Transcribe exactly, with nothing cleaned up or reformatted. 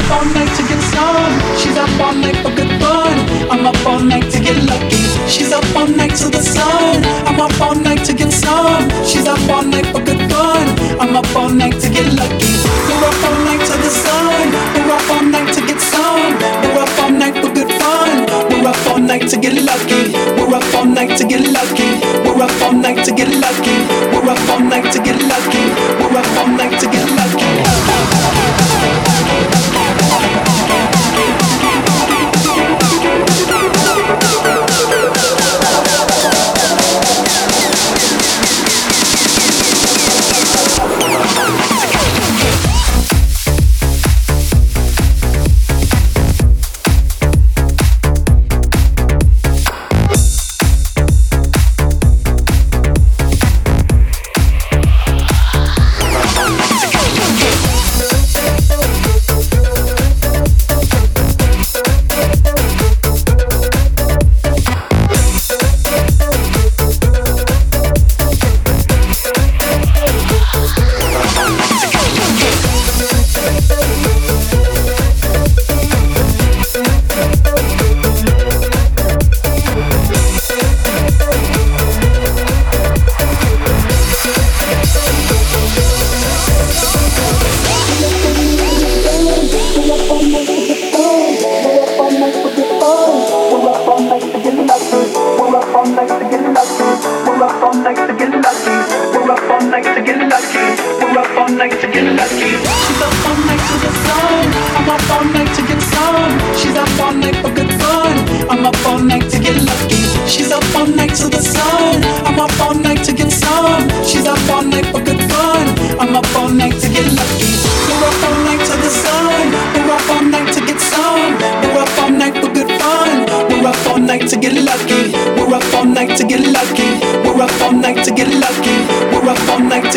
up all night to get some. She's up all night for good fun. I'm up all night to get lucky. She's up all night to the sun. I'm up all night to get some. She's up all night for good fun. I'm up all night to get lucky. We're up all night to the sun. We're up all night to get some. We're up all night for good fun. We're up all night to get lucky. We're up all night to get lucky. We're up all night to get lucky. We're up all night to get lucky. We're up all night to get lucky. To get lucky, we're up all night to get lucky. We're up all night to get lucky. We're up all night.